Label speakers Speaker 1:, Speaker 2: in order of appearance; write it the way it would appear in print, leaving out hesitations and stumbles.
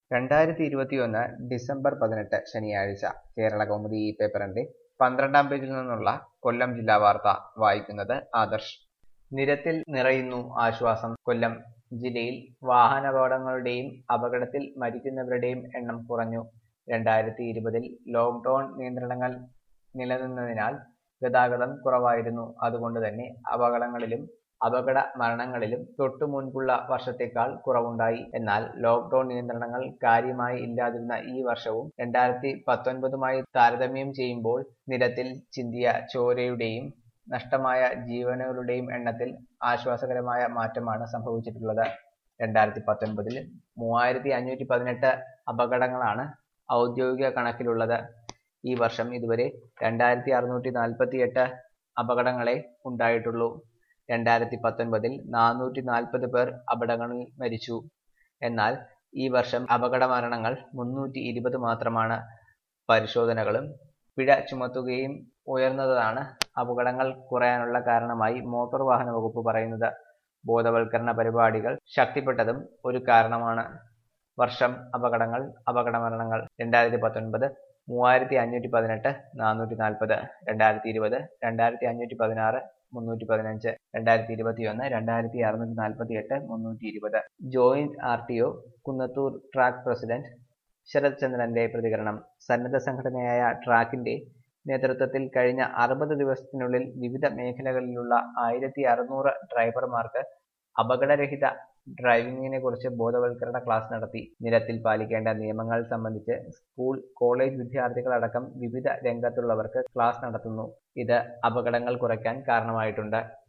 Speaker 1: 2021 December 18 ശനിയാഴ്ച കേരളകൗമുദി ഈ പേപ്പറിന്റെ 12-ാം പേജിൽ നിന്നുള്ള കൊല്ലം ജില്ലാ വാർത്ത വായിക്കുന്നത് ആദർശ്. നിരത്തിൽ നിറയുന്നു ആശ്വാസം. കൊല്ലം ജില്ലയിൽ വാഹനാപകടങ്ങളുടെയും അപകടത്തിൽ മരിക്കുന്നവരുടെയും എണ്ണം കുറഞ്ഞു. 2020-ൽ ലോക്ഡൌൺ നിയന്ത്രണങ്ങൾ നിലനിന്നതിനാൽ ഗതാഗതം കുറവായിരുന്നു. അതുകൊണ്ട് തന്നെ അപകടങ്ങളിലും അപകട മരണങ്ങളിലും തൊട്ടു മുൻപുള്ള വർഷത്തേക്കാൾ കുറവുണ്ടായി. എന്നാൽ ലോക്ഡൌൺ നിയന്ത്രണങ്ങൾ കാര്യമായി ഇല്ലാതിരുന്ന ഈ വർഷവും 2019-മായി താരതമ്യം ചെയ്യുമ്പോൾ നിരത്തിൽ ചിന്തിയ ചോരയുടെയും നഷ്ടമായ ജീവനുകളുടെയും എണ്ണത്തിൽ ആശ്വാസകരമായ മാറ്റമാണ് സംഭവിച്ചിട്ടുള്ളത്. 2019-ൽ 3518 അപകടങ്ങളാണ് ഔദ്യോഗിക കണക്കിലുള്ളത്. ഈ വർഷം ഇതുവരെ 2648 അപകടങ്ങളെ ഉണ്ടായിട്ടുള്ളൂ. 2019-ൽ 440 പേർ അപകടങ്ങളിൽ മരിച്ചു. എന്നാൽ ഈ വർഷം അപകട മരണങ്ങൾ 320 മാത്രമാണ്. പരിശോധനകളും പിഴ ചുമത്തുകയും ഉയർന്നതാണ് അപകടങ്ങൾ കുറയാനുള്ള കാരണമായി മോട്ടോർ വാഹന വകുപ്പ് പറയുന്നത്. ബോധവൽക്കരണ പരിപാടികൾ ശക്തിപ്പെട്ടതും ഒരു കാരണമാണ്. വർഷം അപകടങ്ങൾ അപകട മരണങ്ങൾ 2019 3518 440, 2020 2516 315, 2021 2648 320. Joint RTO Kunnathur track president Sarath ചന്ദ്രന്റെ പ്രതികരണം. സന്നദ്ധ സംഘടനയായ ട്രാക്കിന്റെ നേതൃത്വത്തിൽ കഴിഞ്ഞ 60 ദിവസത്തിനുള്ളിൽ വിവിധ മേഖലകളിലുള്ള 1600 ഡ്രൈവർമാർക്ക് അപകടരഹിത ഡ്രൈവിംഗിനെ കുറിച്ച് ബോധവൽക്കരണ ക്ലാസ് നടത്തി. നിരത്തിൽ പാലിക്കേണ്ട നിയമങ്ങൾ സംബന്ധിച്ച് സ്കൂൾ കോളേജ് വിദ്യാർത്ഥികളടക്കം വിവിധ രംഗത്തുള്ളവർക്ക് ക്ലാസ് നടത്തുന്നു. ഇത് അപകടങ്ങൾ കുറയ്ക്കാൻ കാരണമായിട്ടുണ്ട്.